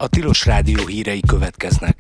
A Tilos Rádió hírei következnek.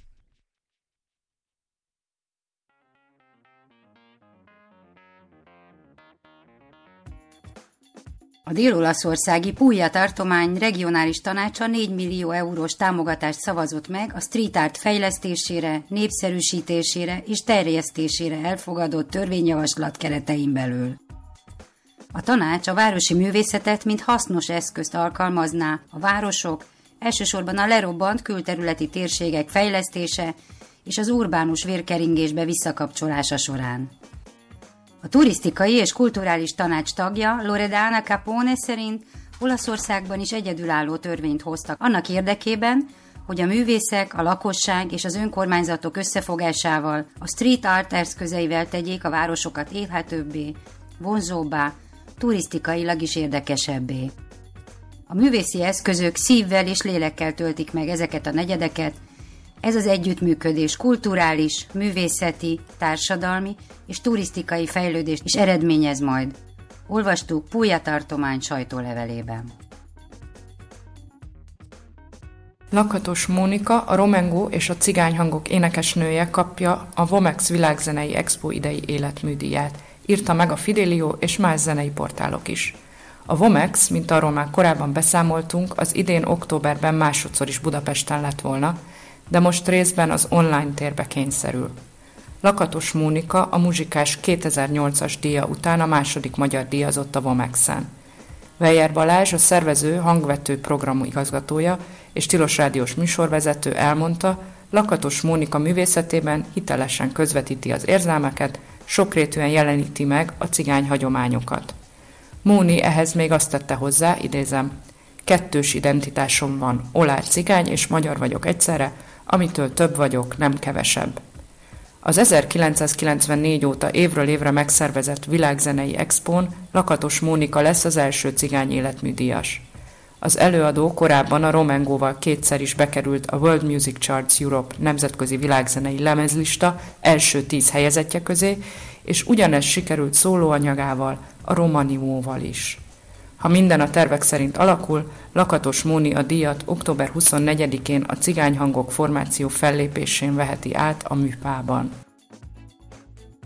A dél-olaszországi Puglia tartomány regionális tanácsa 4 millió eurós támogatást szavazott meg a street art fejlesztésére, népszerűsítésére és terjesztésére elfogadott törvényjavaslat keretein belül. A tanács a városi művészetet mint hasznos eszközt alkalmazná a városok, elsősorban a lerobbant külterületi térségek fejlesztése és az urbánus vérkeringésbe visszakapcsolása során. A turisztikai és kulturális tanács tagja Loredana Capone szerint Olaszországban is egyedülálló törvényt hoztak annak érdekében, hogy a művészek, a lakosság és az önkormányzatok összefogásával, a street art eszközeivel tegyék a városokat élhetőbbé, vonzóbbá, turisztikailag is érdekesebbé. A művészi eszközök szívvel és lélekkel töltik meg ezeket a negyedeket. Ez az együttműködés kulturális, művészeti, társadalmi és turisztikai fejlődést is eredményez majd. Olvastuk Puglia tartomány sajtólevelében. Lakatos Mónika, a Romengo és a cigányhangok énekesnője kapja a Vomex világzenei expo idei életműdíját, írta meg a Fidelio és más zenei portálok is. A Vomex, mint arról már korábban beszámoltunk, az idén októberben másodszor is Budapesten lett volna, de most részben az online térbe kényszerül. Lakatos Mónika a muzsikás 2008-as díja után a második magyar díjazott a Vomexen. Weyer Balázs, a szervező hangvető programigazgatója és Tilos Rádiós műsorvezető elmondta, Lakatos Mónika művészetében hitelesen közvetíti az érzelmeket, sokrétűen jeleníti meg a cigány hagyományokat. Móni ehhez még azt tette hozzá, idézem, kettős identitásom van, olár cigány és magyar vagyok egyszerre, amitől több vagyok, nem kevesebb. Az 1994 óta évről évre megszervezett világzenei expón Lakatos Mónika lesz az első cigány életműdíjas. Az előadó korábban a Romengóval kétszer is bekerült a World Music Charts Europe nemzetközi világzenei lemezlista első 10 helyezettje közé, és ugyanez sikerült szólóanyagával, a Romanióval is. Ha minden a tervek szerint alakul, Lakatos Móni a díjat október 24-én a Cigányhangok formáció fellépésén veheti át a Műpában.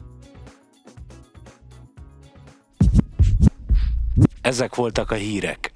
Ezek voltak a hírek.